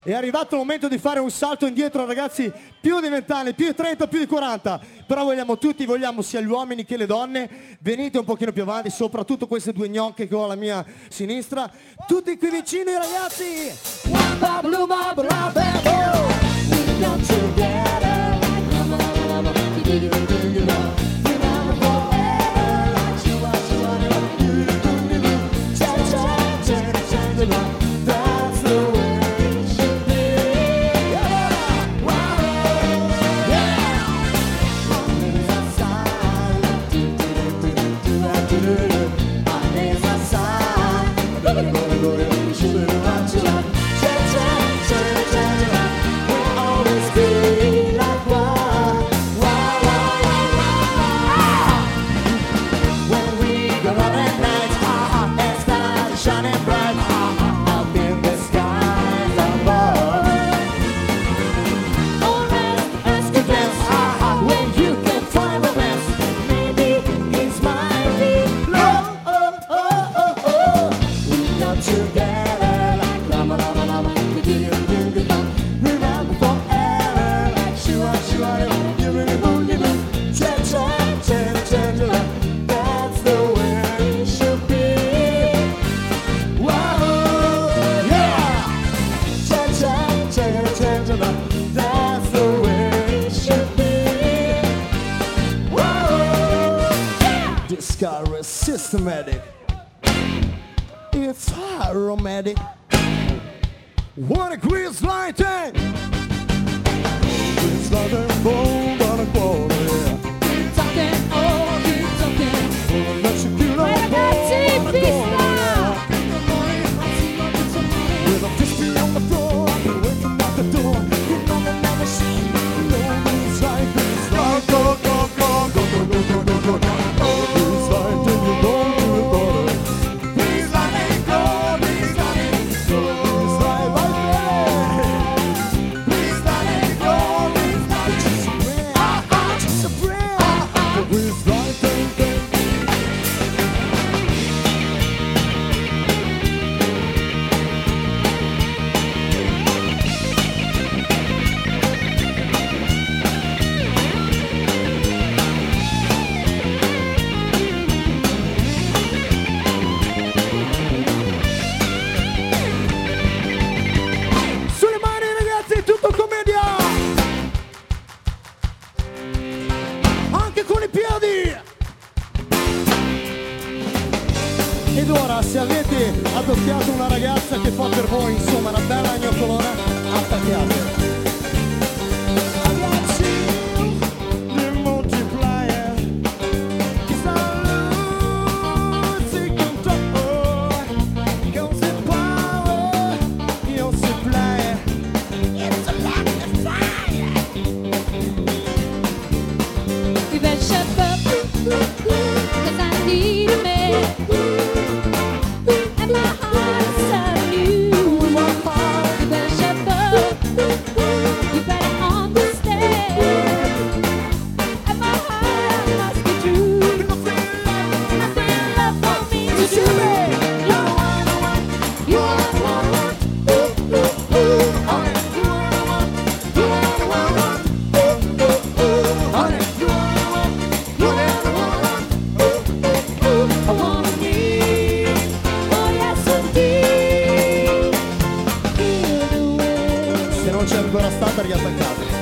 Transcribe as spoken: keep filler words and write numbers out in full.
È arrivato il momento di fare un salto indietro, ragazzi, più di venti anni, più di trenta, più di quaranta. Però vogliamo tutti, vogliamo sia gli uomini che le donne. Venite un pochino più avanti, soprattutto queste due gnocche che ho alla mia sinistra. Tutti qui vicini, ragazzi. Systematic. It's aromatic. What a grease lighting. It's like a bomb on a quarter. Keep talking, oh, keep talking. Let's get on board. With a frisbee on the floor, I've been waiting at the door. You know the never see. You know it's like it's like go, go, go, go, go, go, go, go, go. Ed ora, se avete adoppiato una ragazza che fa per voi, insomma, una bella gnoccolona, attacchiate. Se non c'è ancora stata, riattaccate.